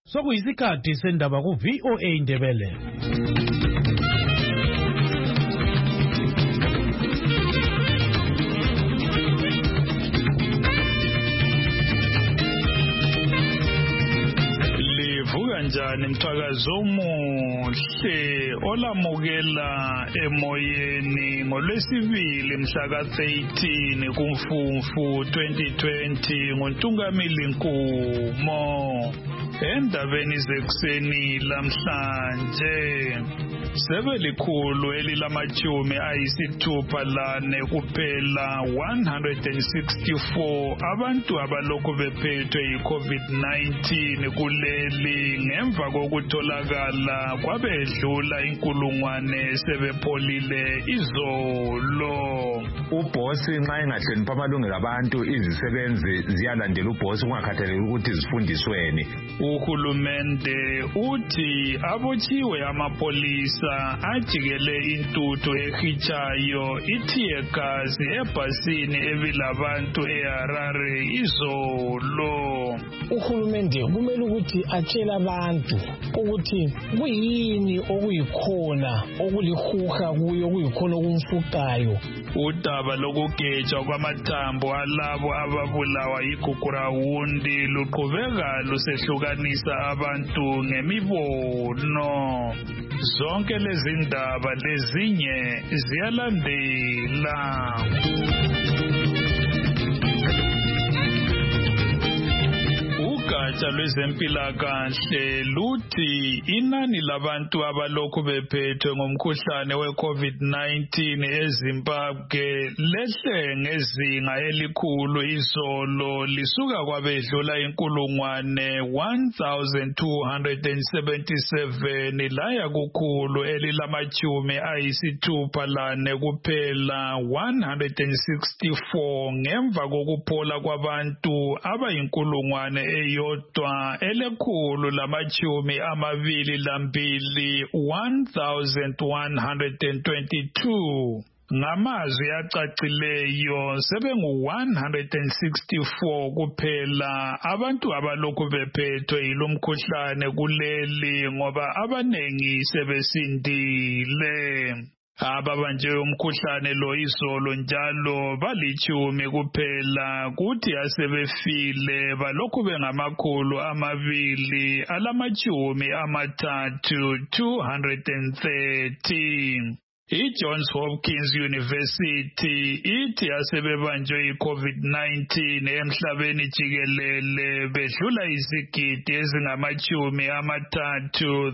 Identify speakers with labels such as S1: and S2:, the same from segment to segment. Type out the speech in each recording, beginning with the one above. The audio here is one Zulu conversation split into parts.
S1: Sokuyisikhathi sendaba ku VOA Indebele.
S2: Kanjani mthakazo omuhle olamukela emoyeni ngolwesibili mhla ka-13 kuMfumfu 2020 ngoNtungamili Nkumo. Endabeni zekuseni lamhlanje sebelikhulu elilamajumi ayisithupha lane kuphela 164 abantu abalokhu bephethwe yi-COVID-19 kuleli ngemva kokutholakala kwabedlula inkulungwane sebepholile izolo.
S3: Ubhosi nxa engahloniphi amalungelo abantu izisebenzi ziyalandela ubhosi kungakhathaleki ukuthi zifundisweni.
S2: Uhulumende uthi abotshiwe amapolisa ajikele intuthu ehitshayo ithiyekazi ebhasini ebilabantu eHarare izolo.
S4: Uhulumende kumele ukuthi atshele abantu ukuthi kuyini okuyikhona okulihuha kuyo okuyikhona okumfukayo.
S2: Udaba lokugejwa kwamathambo alabo ababulawa yigugurawundi luqhubeka lusehlukanisa abantu ngemibono. Zonke lezi ndaba lezinye ziyalandela. Ugatsha lwezempilakahle luthi inani labantu abalokhu bephethwe ngomkhuhlane we-COVID-19 eZimbabwe lehle ngezinga elikhulu izolo lisuka kwabedlula inkulungwane 1277 laya kukhulu elilamajumi ayisithupha lane kuphela 164 ngemva kokuphola kwabantu abayinkulungwane eyodwa elekhulu lamajumi amabili lambili 1122. Ngamazwi acacileyo sebengu-164 kuphela abantu abalokhu bephethwe yilomkhuhlane kuleli ngoba abanengi sebesindile. Ababanjwe umkhuhlane lo izolo njalo balitshumi kuphela kuthi asebefile balokhu bengamakhulu amabili alamajumi amathathu 230. I-Johns Hopkins University ithi asebebanjwe i-COVID-19 emhlabeni jikelele bedlula izigidi ezingamajumi amathathu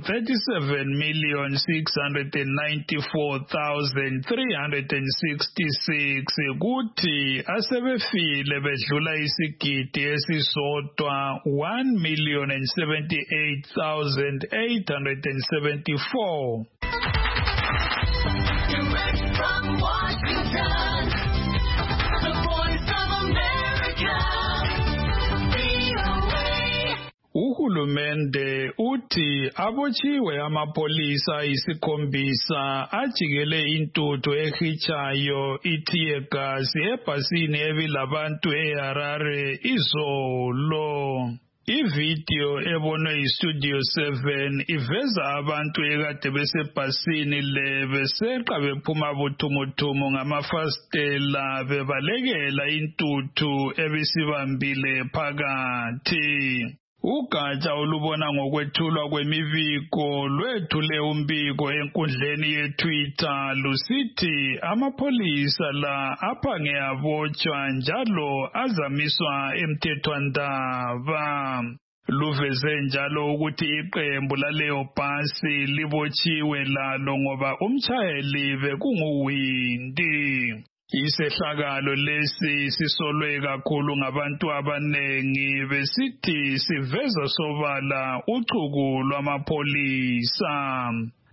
S2: 37,694,366 kuthi asebefile bedlula isigidi esisodwa 1,078,874.
S5: Direct from Washington, the Voice of America, VOA.
S2: Uhulumende uthi abotshiwe amapolisa isikhombisa ajikele intuthu ehitshayo ithiyekazi ebhasini ebilabantu eHarare izolo. Ivideo ebonwe yiStudio 7 iveza abantu ekade besebhasini beseqa bephuma buthumuthungu ngamafastela bebalekela intuthu ebisibambile phakathi. Ugatsha olubona ngokwethulwa kwemibiko lwethule umbiko enkundleni yeTwitter lusithi amapolisa la aphange abotshwa njalo azamiswa emthethwandaba. Luveze njalo ukuthi iqembu laleyo bhasi libotshiwe lalo ngoba umtshayeli bekunguwindi. Isehlakalo lesi sisolwe kakhulu ngabantu abanengi besithi siveza sobala uchuku lwamapolisa.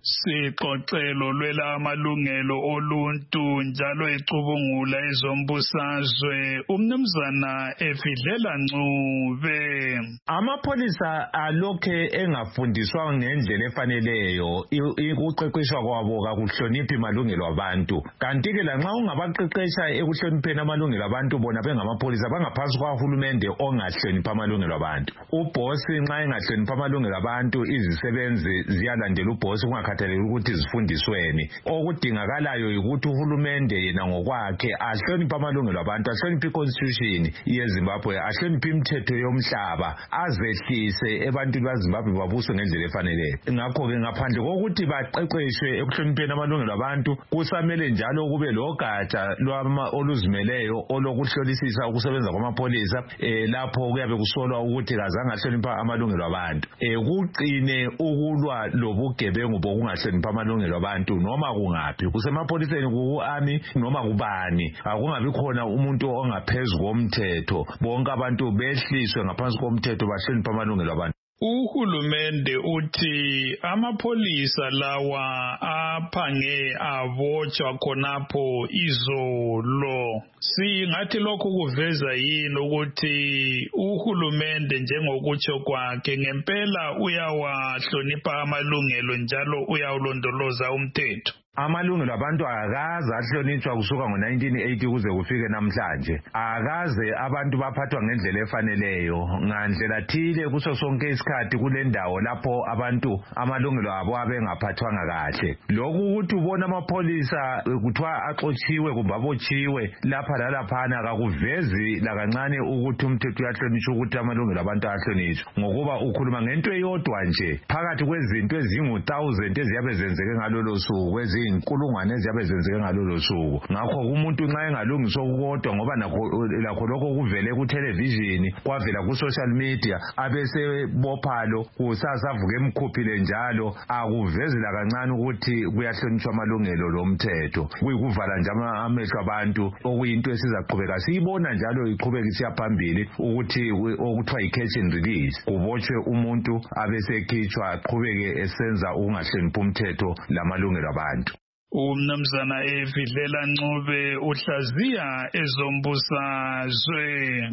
S2: Siqoqelo lwela amalungelo oluntu njalo ecubungula ezombusazwe umnumzana Efidlela Ncube.
S3: Amapholisa alokhe engafundiswa ngendlela efaneleyo ukuqeqeshwa kwabo kakuhloniphi malungelo abantu. Kanti ke lanxa ungabaqeqesha ekuhlonipheni amalungelo abantu bona bengamapholisa bangaphansi kwahulumende ongahloniphi amalungelo abantu. Ubhosi nxa engahloniphi amalungelo abantu izisebenzi ziyalandela ubhosi kungakhathaleki ukuthi zifundisweni. Okudingakalayo ukuthi uhulumende yena ngokwakhe ahloniphe amalungelo abantu, ahloniphe iconstitution yeZimbabwe, ahloniphe imithetho yomhlaba, azehlise ebantwini baZimbabwe babuswe ngendlela efaneleyo. Ngakho-ke ngaphandle kokuthi baqeqeshwe ekuhlonipheni amalungelo abantu, kusamele njalo kube logatsha oluzimeleyo olokuhlolisisa ukusebenza kwamapholisa lapho kuyabe kusolwa ukuthi kazange ahlonipha amalungelo abantu. Kuqine ukulwa lobugebengu bokungahloniphi amalungelo abantu noma kungaphi, kusemapholiseni, ku-army noma kubani. Akungabi khona umuntu ongaphezulu komthetho, bonke abantu behliswe ngaphansi komthetho bahloniphe amalungelo abantu.
S2: Uhulumende uthi amapholisa lawa aphange abotshwa khonapho izolo. Singathi lokhu kuveza yini ukuthi uhulumende njengokutsho kwakhe ngempela uyawahlonipha amalungelo njalo uyawulondoloza umthetho?
S3: Amalungelo abantu akaze ahlonitshwa kusuka ngo-1980 kuze kufike namhlanje. Akaze abantu baphathwa ngendlela efaneleyo. Ngandlela thile kuso sonke isikhathi kule ndawo lapho abantu amalungelo abo abengaphathwanga kahle. Lokhu ukuthi ubona amapholisa kuthiwa axotshiwe kumbe abotshiwe lapha lalaphana kakuvezi lakancane ukuthi umthetho uyahlonitshwa, ukuthi amalungelo abantu ayahlonitshwa. Ngokuba ukhuluma ngento eyodwa nje phakathi kwezinto ezingu-1000 eziyabe zenzeke ngalolo suku, inkulungwane eziyabe zenzeke ngalolo suku. Ngakho umuntu nxa engalungiswa ukukodwa ngoba lakho lokho kuvele ku-television, kwavela ku-social media, abese bophalo kusasa avuke emkhuphile njalo, akuvezi lakancane ukuthi kuyahlonitshwa amalungelo lomthetho. Kuyikuvala nje amehlo abantu, okuyinto esizaqhubeka siyibona njalo iqhubeka isiya phambili, ukuthi okuthiwa yi-catch and release, kubotshwe umuntu abesekhitshwa aqhubeke esenza ukungahloniphi umthetho lamalungelo abantu.
S2: Umnumzana Efidlela Ncube uhlaziya ezombusazwe.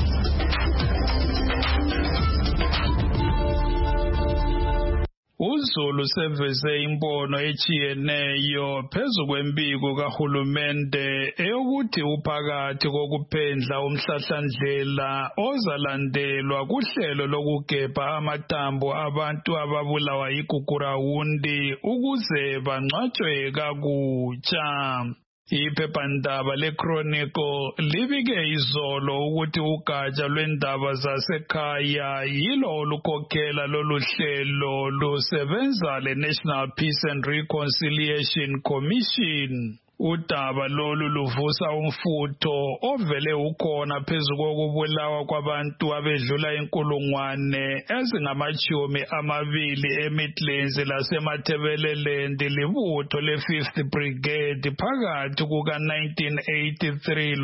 S2: uZulu seveze imbono echiyeneyo phezu kwempiko kahulumende eyokuthi uphakathi kokuphendla umhlahlandlela ozalandelwa kuhlelo lokugebha amathambo abantu ababulawa yigugurawundi ukuze bangcwatshwe kakutsha. Iphephandaba leChronicle libike izolo ukuthi ugatsha lwendaba zasekhaya yilo olukhokhela lolu hlelo lusebenza le-National Peace and Reconciliation Commission. Udaba lolu luvusa umfutho ovele ukhona phezu kokubulawa kwabantu abedlula inkulungwane ezingama-20 eMidlands lasemathebeleland libutho le-5th Brigade phakathi kuka-1983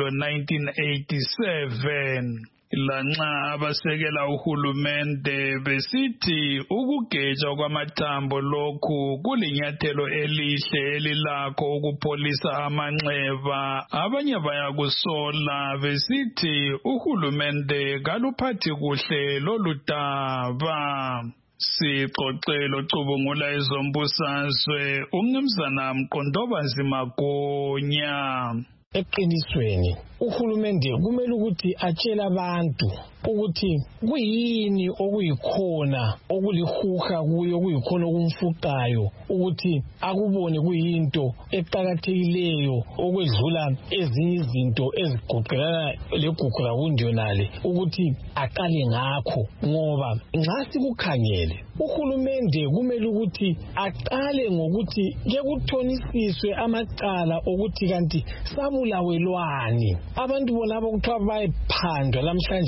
S2: lo-1987. Lanxa abasekela uhulumende besithi ukugejwa kwamathambo lokhu kulinyathelo elihle elilakho ukupholisa amanxeba, abanye bayakusola besithi uhulumende kaluphathi kuhle lolu daba. Sixoxelo cubungula ezombusazwe umnumzana Mqondobazi Magonya.
S4: Eqinisweni uhulumende kumele ukuthi atshele abantu ukuthi kuyini okuyikhona okulihuha kuyo, okuyikhona okumfuqayo, ukuthi akubone kuyinto eqakathekileyo okwedlula ezinye izinto ezigoqelana legugurawundi yonale, ukuthi aqale ngakho. Ngoba nxa sikukhangele uhulumende kumele ukuthi aqale ngokuthi kuthonisiswe amacala okuthi kanti sabulawelwani. Abantu bonabo kuthiwa bayephandwa lamhlanje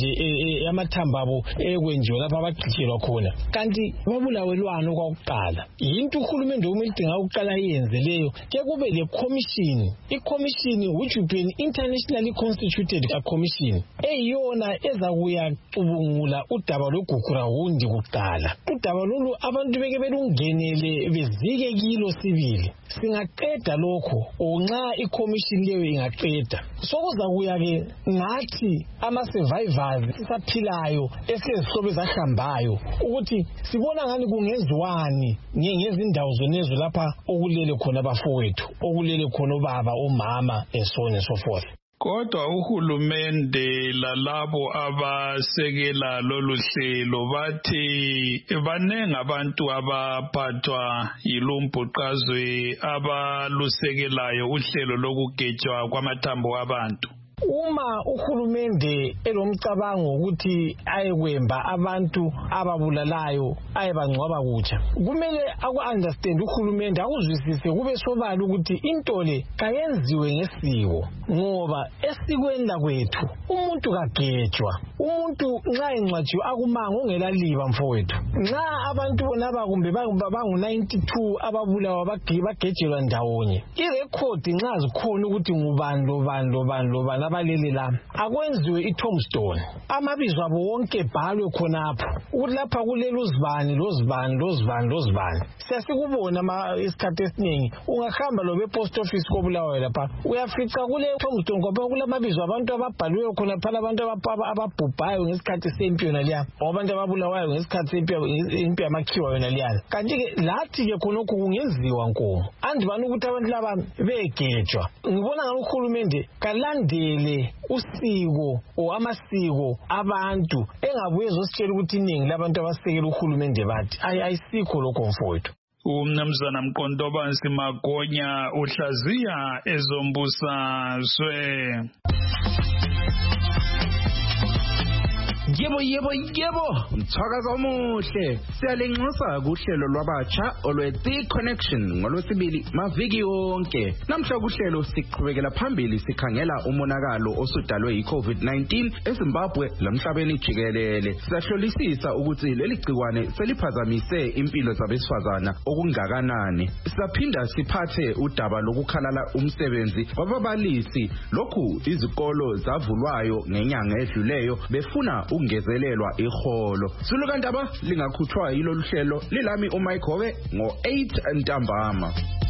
S4: amathambo abo ekwenjiwe lapha abagqitshelwa khona kanti babulawelwana okwakuqala yinto uhulumende kumele idinga ukuqala yenze leyo ke kube le commission i-commission which would be an internationally constituted commission eyiyona ezakuya cubungula udaba logugurawundi kuqala udaba lolu abantu beke belungenele bezike kilo sibili singaqeda lokho onxa i-commission leyo ingaqeda sokuzakuya ke ngathi ama-survivors sisaphilayo esezihlobo ezahambayo ukuthi sibona ngani kungenziwani ngezindawo zonezo lapha okulele khona abafowethu okulele khona ubaba umama and so on and so forth.
S2: Kodwa uhulumende lalabo abasekela lolu hlelo bathi banenge abantu abaphathwa yilumbhuqazwe abalusekelayo uhlelo lokugejwa kwamathambo abantu.
S4: Uma uhulumende elomcabango ukuthi ayekwemba abantu ababulalayo ayebangcwaba kutsha kumele aku-understand uhulumende akuzwisise kube sobala ukuthi into le kayenziwe ngesiko ngoba esikweni lakwethu umuntu kagejwa umuntu nxa encwatshiwe akumanga ongelaliba mfowethu nxa abantu bonaba kumbe bangu-92 ababulawa bagejelwa ndawonye irekhodi nxa zikhona ukuthi ngubani lobani abalele la akwenziwe i-tombstone amabizo abo wonke bhalwe khonapho ukuthi lapha kulele lozibani siyasikubona isikhathi esiningi ungahamba lo be-post office kobulawayo lapha uyafica kule tombstone ngoba kulamabizo abantu ababhaliweyo khonapha abantu ababhubhayo ngesikhathi sempi yona liya abantu ababulawayo ngesikhathi sempi yamakhiwa yona liyana kanti-ke lathi-ke khonokho kungenziwa nkomo andibani ukuthi abantu laba begejwa ngibona ngalo uhulumende kalandele usiko or amasiko abantu engabuye ezositshela ukuthi iningi labantu abasekela uhulumende bathi ayisikho lokho mfowethu.
S2: Umnumzana Mqondobansi Magonya uhlaziya ezombusazwe.
S6: Yebo mthakazo omuhle siyalenxusa kuhlelo lwabatsha olwe-The Connection ngolwesibili maviki wonke namhla kuhlelo siqhubekela phambili sikhangela umonakalo osudalwe yi-COVID-19 eZimbabwe lamhlabeni jikelele siyahlolisisa ukuthi leli gciwane seliphazamise impilo zabesifazana okungakanani siyaphinda siphathe udaba lokukhalala umsebenzi wababalisi lokhu izikolo zavulwayo ngenyanga edluleyo befuna ungezelelwa iholo sulukandaba lingakhutshwa yilolu hlelo lilami uMike Howe ngo-8 ntambama.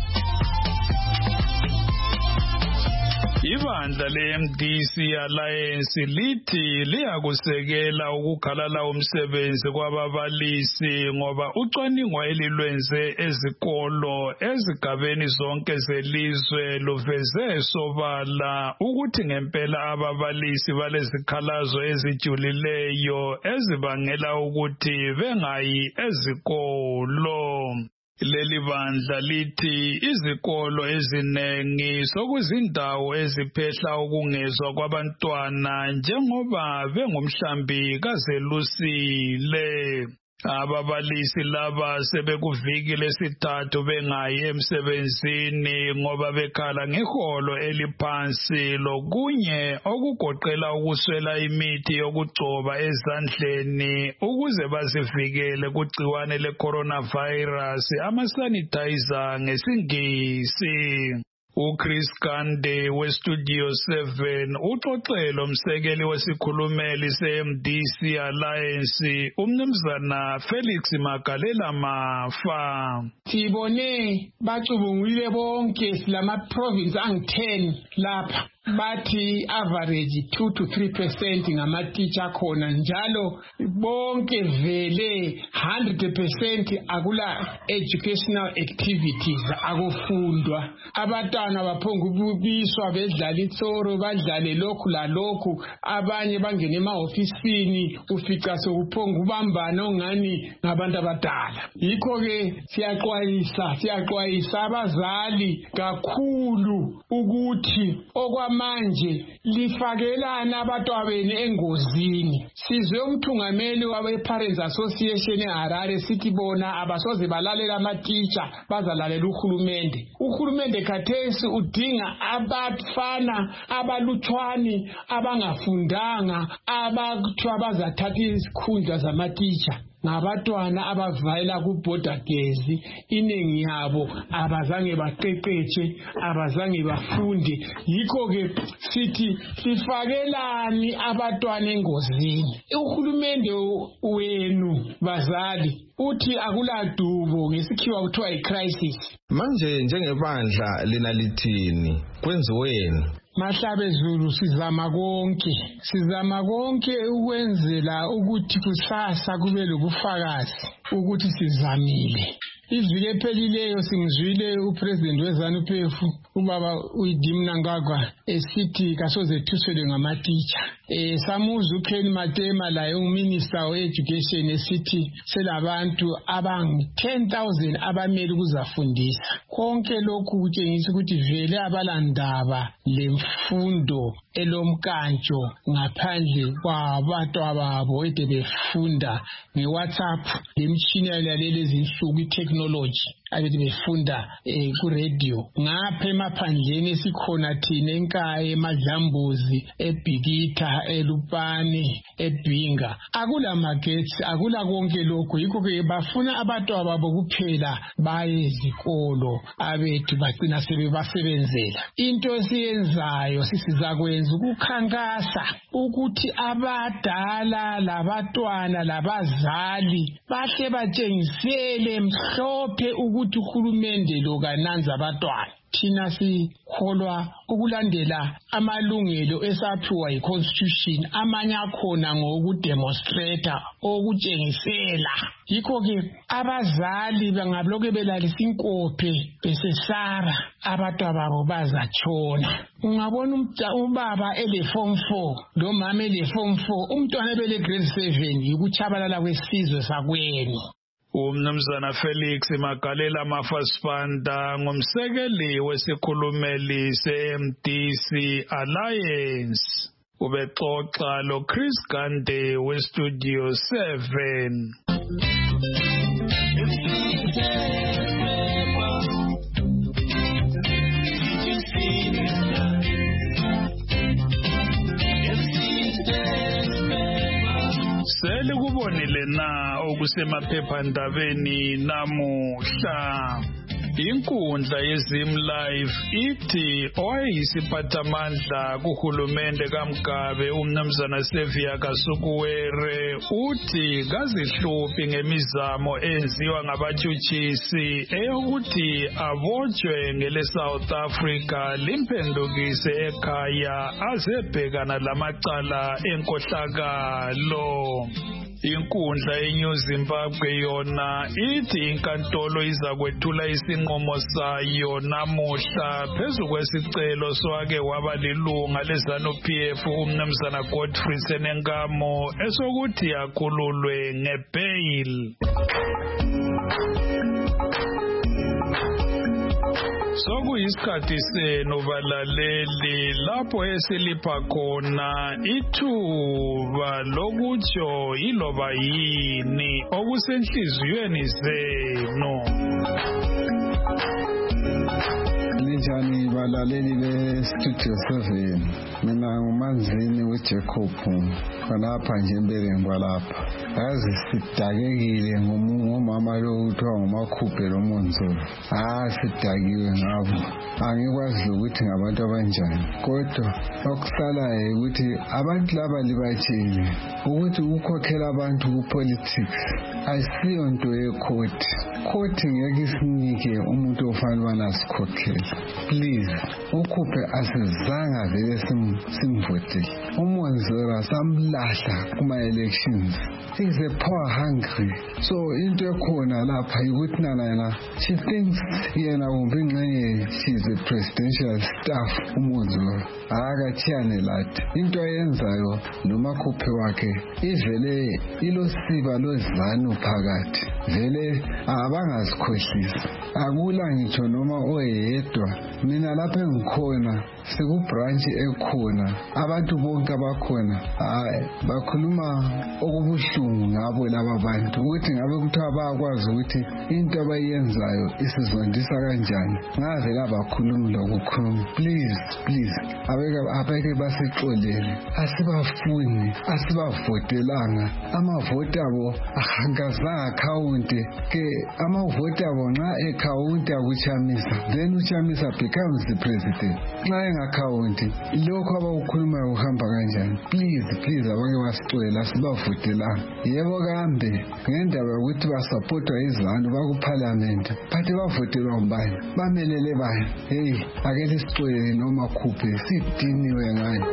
S2: Ibandla le-MDC Alliance lithi liyakusekela ukukhalala umsebenzi kwababalisi ngoba ucwaningo elilwenze ezikolo ezigabeni zonke zelizwe luveze sobala ukuthi ngempela ababalisi balezikhalazo ezijulileyo ezibangela ukuthi bengayi ezikolo. Leli bandla lithi izikolo ezinengi sokuzindawo eziphehla ukungezwa kwabantwana njengoba bengumhlambi kazelusile. Ababalisi laba sebekuviki lesithathu bengayi emsebenzini ngoba bekhala ngeholo eliphansi lokunye okugoqela ukuswela imithi yokugcoba ezandleni ukuze bazivikele kugciwane le-coronavirus ama-sanitizer ngesingisi. uChris Kande weStudio 7 uxoxele umsekeli wesikhulumeli se-MDC Alliance umnumzana Felix Magalela Mafa.
S7: Sibone bacubungule bonke silama province angu-10 lapha. Bathi average 2 to 3% ngama-teacher khona njalo bonke vele 100% akula educational activities akufundwa abantwana baphonga ukubiswa bedlala itsoro badlale lokhu lalokhu abanye bangena ema-ofisini ufica sokuphonga ubambana ongani ngabantu abadala yikho ke siyaxwayisa abazali kakhulu ukuthi manje lifakelana abatwabeni engozini. Sizwe umthungameli wabe-Parents Association eHarare sithi bona abasoze balalela ama-teacher bazalalela uhulumende. Uhulumende khathesi udinga abafana abalutshwani abangafundanga abakuthiwa bazathatha izikhundla zama-teacher. Ngabatwana abavayela ku-border gezi, iningi yabo abazange baqeqetshe, abazange bafunde. Yikho-ke sithi sifakelani abatwana engozini. Uhulumende wenu bazali uthi akuladubo, ngesikhiwa kuthiwa yi-crisis.
S3: Manje njengebandla lina lithini kwenziweni?
S7: Mahlabe Zulu sizama konke ukwenzela ukuthi kusasa kube lobufakazi ukuthi sizamile. Iviki ephelileyo simzwile uPresident weZANU-PF ubaba uIdim Nangagwa esithi kasoze thuswele ngama-teacher. Samuzwa uKen Matema laye uMinister we-Education esithi selabantu abangu-10,000 abamele ukuzafundisa. Konke lokhu kutshengisa ukuthi vele abalandaba lemfundo elomkantsho ngaphandle kwabatwababo ede befunda nge-WhatsApp lemtshini yalalezi insuku i-technology abede befunda ku-radio. Ngapha emaphandleni esikhona thina eNkaye, eMadlambuzi, eBhikitha, eLupane, eBhinga, akula magetsi, akula konke lokho. Yikho-ke bafuna abatwababo kuphela baye ezikolo, abethu bagcina sebebasebenzela. Into esiyenzayo sizakwenza ukukhankasa ukuthi abadala labatwana labazali bahle batshengisele mhlophe ukuthi uhulumende lo kananza abatwana. Thina sikholwa ukulandela amalungelo esaphiwa yi-Constitution, amanye akhona ngokudemonstrata, okutshengisela. Yikho-ke abazali bangablokhe belalisa inkophe besesara abatwababo bazatshona. Ungabona ubaba ele-form 4 lomama ele-form 4, umntwana ebele-grade 7, yikutshabalala kwesizwe sakwenu.
S2: Umnumzana Felix Magalela Mafasipanda ngumsekeli wesikhulumeli se-MDC Alliance. Ubexoxa lo Chris Gande we-Studio 7. Selikubonile na okusemaphephandabeni namuhla. Inkundla yeZim Live ithi owayeyisiphathamandla kuhulumende kaMgabe umnumzana Sevia Kasukuwere uthi kazihluphi ngemizamo enziwa ngabatshutshisi eyokuthi abotshwe ngele South Africa limphendukise ekhaya azebhekana lamacala enkohlakalo. Inkundla yeNew Zimbabwe yona ithi inkantolo izakwethula isinqumo sayo namuhla phezu kwesicelo swake waba lilunga leZANU-PF umnumzana Godfrey Senenkamo esokuthi akhululwe ngebail. Sokuyisikhathi senu balaleli lapho esilipha khona ithuba lokutsho iloba yini okusenhliziyweni zenu.
S8: Linjani balaleli be-Studio 7, mina nguManzini weJacob khonapha nje embereni kwalapha. Yazi sidakekile ngomama lo kuthiwa nguMakhuphe loMonzolo. Sidakiwe ngabo, angikwazi ukuthi ngabantu abanjani, kodwa okusalayo ukuthi abantu laba libatshele ukuthi ukukhokhela abantu ku-politics ayisiyo nto yekhoti. Khoti ngeke isinike umuntu ofanele ubana sikhokhele. Please, uKhuphe asizanga vele simvotele. uMonzolo samlahla kuma-elections. He's a power hungry. So into ekhona lapha ukuthi nana she thinks yena kumbe ingxenye she's a presidential staff uMonzolo. Akatshiyane lathi. Into ayenzayo noMakhuphe wakhe ivele ilosiba lozanu phakathi. Vele abangazikhohlisa. Akula ngitsho noma oyedwa mina lapha engikhona sikubranch ekhona abantu bonke abakhona hayi bakhuluma okubuhlungu ngabo laba bantu ukuthi ngabe kuthiwa bayakwazi ukuthi into abayenzayo isizondisa kanjani ngaze labakhulumi lokukhuluma please abeke basixolele asibafuni asibavotelanga amavoti abo angazange akhawunte ke amavoti abo nxa ekhawunta kuChamisa then uChamisa becomes the president nxa engakhawunti lokho abakukhulumayo kuhamba kanjani please abake basixolele asibavotelanga yebo kambe ngendaba yokuthi basupportwa izanu bakuparliament bathi bavotelwa ngubani bamelele bani hey ake lisixolele noma khuphe sidiniwe ngayo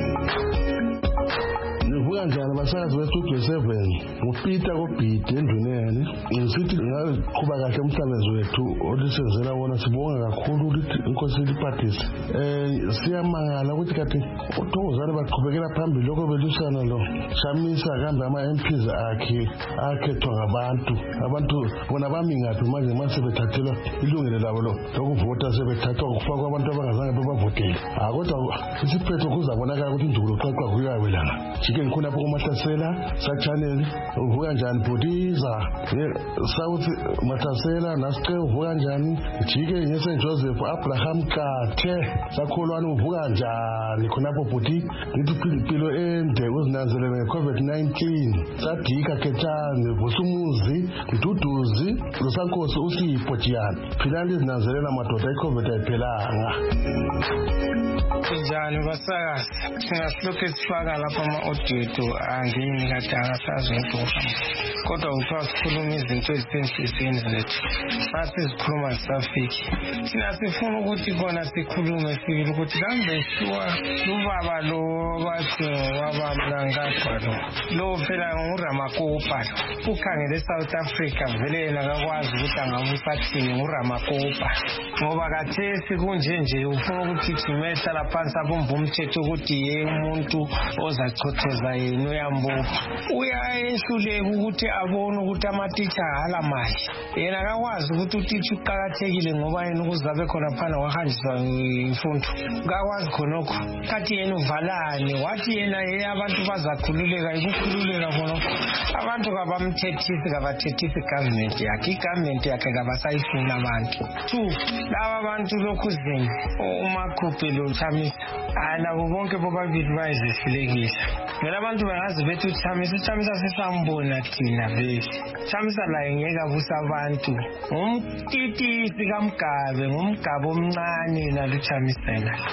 S9: Nivuka njani basakazi bestudio 7 ngupita kobhidi endunene ngisithi ngaqhuba kahle umsebenzi wethu olisenzela wona sibonga kakhulu ukuthi inkosi iliphathise siyamangala ukuthi kade uThokozane baqhubekela phambili lokho belusana lo Chamisa kambe ama MPs akhethwa abantu bona bami ngaphi manje bethathelwa ilungelo labo lokuvota sebethathwa ukufakwa abantu abangazange bebavotele kodwa isiphetho kuzabonakala ukuthi indulo xaxa kuyawelana ke ngikhona lapho kuMatasela sa-channel uvuka njani Bodiza South Matasela nasiqe uvuka njani jike ngese Joseph Abraham Kathe sakholwana uvuka njani khonapho Bodi ngithi philipilo ende uzinanzelele nge-COVID-19 sadika Ketane Vusumuzi Duduzi Lusankosi uSipho Jiyani philani izinanzelela madoda i-COVID ayiphelanga
S4: njani basakazi singasilokhu sifaka lapha ama-audio angini kade angasazi ukuthi kodwa kuthiwa sikhuluma izinto ezisenhliziyweni zethu nathi sikhuluma zisafiki thina sifuna ukuthi kona sikhulume sibili ukuthi kambe shuwa lubaba lo bathi wabamnangagwa lo phela nguRamakopa ukhangele eSouth Africa vele yena akakwazi ukuthi angabusathini nguRamakopa ngoba kathesi kunje ufuna ukuthi thimesa laphansi abomba umthetho ukuthi ye umuntu ozachotheza yena uyambopha uyayehluleka ukuthi abone ukuthi amatitsha hala mali yena akakwazi ukuthi utitsha uqakathekile ngoba yena ukuzabe khona phana wahanjiswa imfundo akakwazi khonokho kathi yena uvalane wathi yena abantu bazakhululeka ikukhululeka khonokho abantu kabathethisi government yakhe igovernment yakhe kabasayifuna abantu 2 laba abantu lokhu zini uMakhuphe lo Chamisa nabo bonke bobabili bayizehlekisa ngela abantu bangazi bethu Chamisa sesambona thina vele Chamisa la ngeke abusa abantu umtitisi kaMgabe ngumgabo omncane nalo Chamisa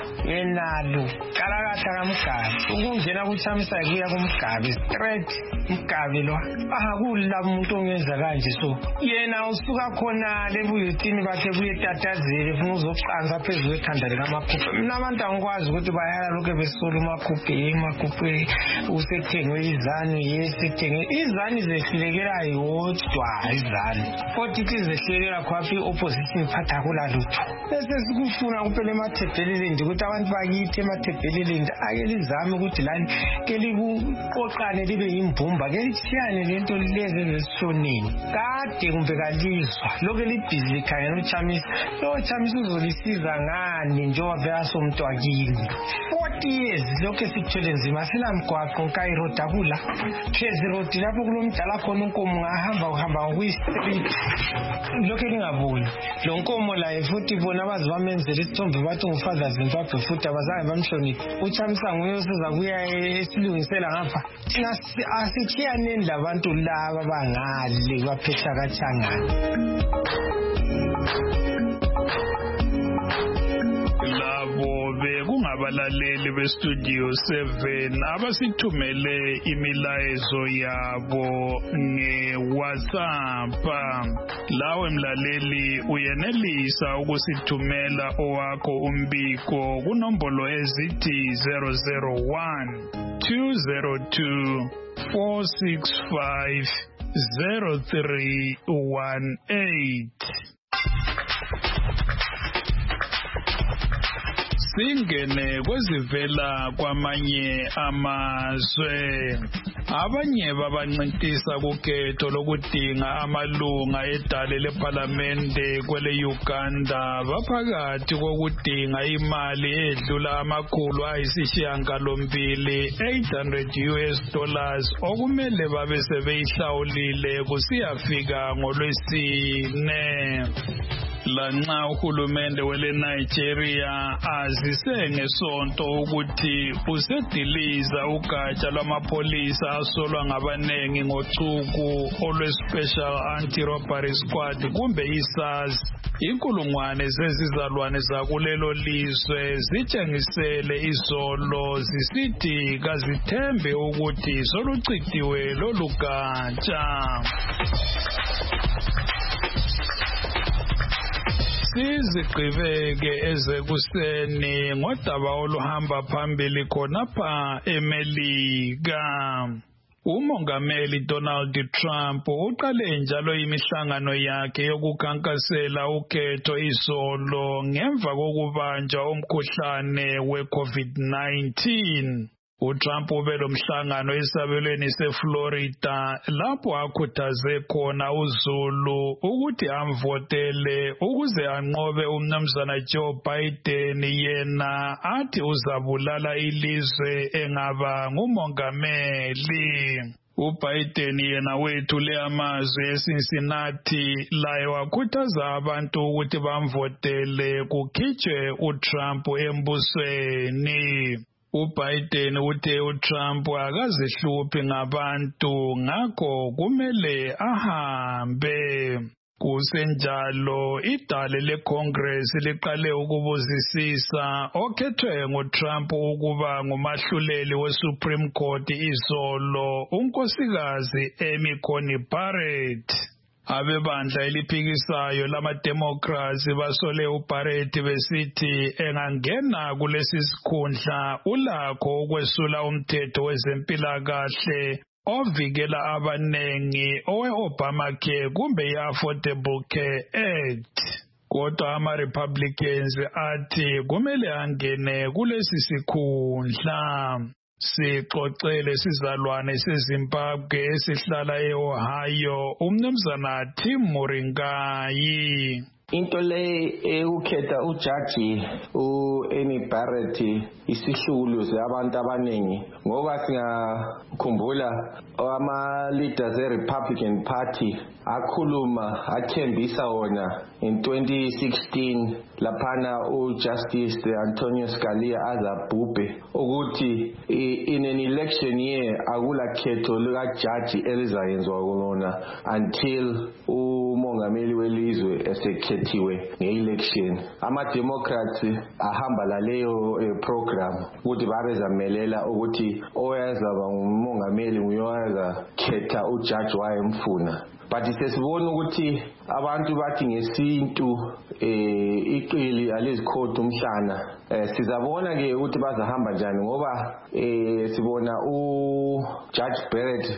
S4: yenalo kalakatha kaMgabe ukungena kuChamisa kuya kuMgabe straight Mgabe lo kulabo umuntu ongenza kanje so yena usuka khona lebuyutini bakhe buye tatazele ufuna uzoqanza phezulu kwekhanda likaMakhuphe mina abantu angikwazi ukuthi bayala lokho besola uMakhuphe usethengwe izanu yesithenge izanu zehlekela yodwa izanu kodwa izehlekela khaphi opposition phatha kula lutho bese sikufuna kuphela emathebheleleni ukuthi abantu bakithi emathebheleleni ake lizame ukuthi lani ke likuqoqane libe yimbumba ke lichiyane lento lezi ezisonini kade kumbe kalizwa lokho libhizi likhangela uChamisa uzolisiza ngani njengoba vela somuntu wakini 40 years lokho sithele nzima sinamgwaqo kairo dabula phezi road lapho kulomdala khona unkomo ngahamba kwi-street lokho lingaboni lo nkomo la futhi bona bazibamenzela isithombe bathi ngufather Zimbabwe futhi abazange bamhloniphe uChamisa nguye osiza kuya esilungisela ngapha asichiyaneni labantu laba bangale baphetha kaChangana
S2: labo bekungabalaleli bestudio 7 abasithumele imilayezo yabo ngeWhatsApp. Lawe mlaleli uyenelisa ukusithumela owakho umbiko kunombolo ezithi 001 202 465 0318. Singene kwezivela kwamanye amazwe. Abanye babancintisa kukhetho lokudinga amalunga edale lephalamende kwele Uganda baphakathi kokudinga imali edlula $800 okumele babe sebeyihlawulile kusiyafika ngoLwesine. Lanxa uhulumende wele Nigeria azise ngesonto ukuthi usediliza ugatsha lwamapolisa asolwa ngabanengi ngochuku olwe-Special Anti-Robbery Squad kumbe i-SARS. Inkulungwane zezizalwane zakulelo lizwe zitshengisele izolo zisithi kazithembe ukuthi soluchithiwe lolu gatsha. Sizigqibeke ezekuseni ngodaba oluhamba phambili khonapha eMelika. Umongameli Donald Trump uqale njalo imihlangano yakhe yokukhankasela ukhetho izolo ngemva kokubanjwa umkhuhlane we-COVID-19. uTrump ube lomhlangano esabelweni seFlorida lapho akhuthaze khona uZulu ukuthi amvotele ukuze anqobe umnumzana Joe Biden yena athi uzabulala ilizwe engaba ngumongameli. uBiden yena wethule amazwi eCincinnati laye wakhuthaza abantu ukuthi bamvotele kukhitshwe uTrump embusweni. uBiden uthe uTrump akazihluphi ngabantu ngakho kumele ahambe. Kusenjalo idale leCongress liqale ukubuzisisa okhethwe nguTrump ukuba ngumahluleli weSupreme Court izolo unkosikazi Amy Coney Barrett. Abebandla eliphikisayo lama-Democrats basole uBarrett besithi engangena kulesi sikhundla ulakho ukwesula umthetho wezempilakahle ovikela abanengi owe-Obamacare kumbe i-Affordable Care Act. Kodwa ama-Republicans athi kumele angene kulesi sikhundla. Sixoxele sizalwane seZimbabwe esihlala e-Ohio umnumzana Tim Muringayi.
S10: Into le ukhetha ujaji uAmy Barrett isihlukuluze abantu abaningi ngoba singakhumbula ama-leaders e-Republican Party akhuluma athembisa wona in 2016 laphana uJustice Antonio Scalia azabhubhe ukuthi in an election year akula khetho likajaji elizayenzwa kulona until umongameli welizwe esekhethiwe nge-election. Ama-Democrats ahamba laleyo program ukuthi babezamelela ukuthi oyazaba ngumongameli nguyoyaza khetha ujaji wayemfuna. But sesibona ukuthi abantu bathi ngesintu iqili alizikhodi umhlana. Sizabona ke ukuthi bazahamba njani ngoba sibona uJudge Barrett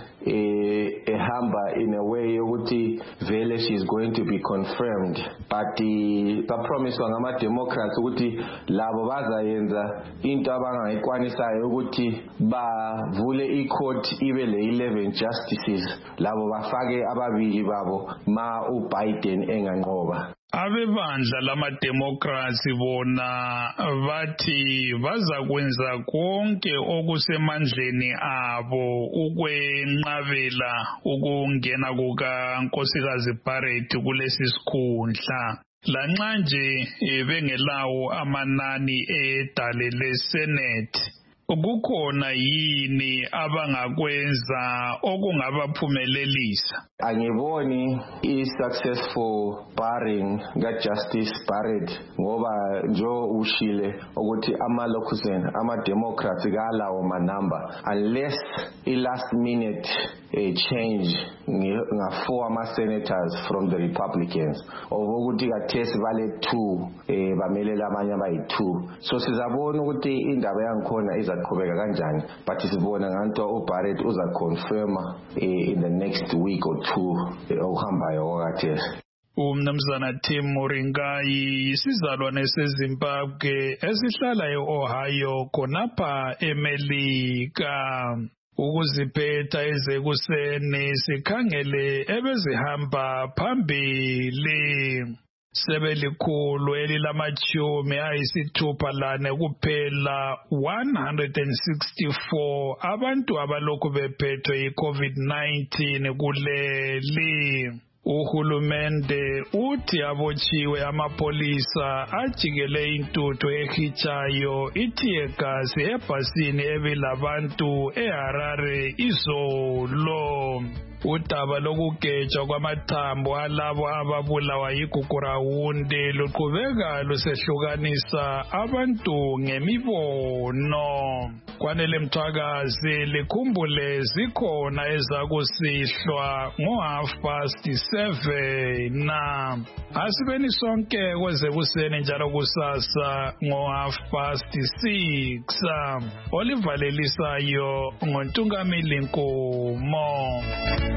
S10: ehamba in a way ukuthi vele she is going to be confirmed. But bapromiswa ngama-Democrats ukuthi labo bazayenza into abangayikwanisayo ukuthi bavule i-court ibe le-11 justices labo bafake ababili babo ma uBiden enganqoba.
S2: Abebandla lama-Democrats bona bathi bazakwenza konke okusemandleni abo ukwenqabela ukungena kukankosikazi Barrett kulesi sikhundla. Lanxa nje bengelawo amanani edale leSenate. Kukhona yini abangakwenza okungabaphumelelisa?
S10: Angiboni i-successful barring kaJustice Barrett ngoba njo ushile ukuthi ama-Locustan ama-Democrats kalawo manamba unless i-last minute change nga-4 ama-senators from the Republicans ukuthi kathesi bale 2 bamelela abanye abayi-2. So sizabona ukuthi indaba yangikhona izaqhubeka kanjani, but sibona nganto uBarrett uzaconfirma in the next week or 2 okuhambayo okathesi.
S2: Umnumzana Tim Muringayi isizalwane seZimbabwe esihlala e-Ohio khonapha eMelika. ukuziphetha ezekuseni sikhangele ebezihamba phambili. Sebelikhulu elilamachumi ayisithupha lane kuphela 164 abantu abalokhu bephethwe yi-COVID-19 kuleli. Uhulumende uthi abotshiwe amapolisa ajikele intuthu ehitshayo ithiyegasi ebhasini ebilabantu eHarare izolo. Udaba lokugejwa kwamathambo alabo ababulawa yigugurawundi luqhubeka lusehlukanisa abantu ngemibono. Kwanele Mthwakazi likhumbule zikhona ezakusihlwa ngo7:30. Asibeni sonke kwezekuseni njalo kusasa ngo6:30. Olivalelisayo ngoNtungamili Nkomo.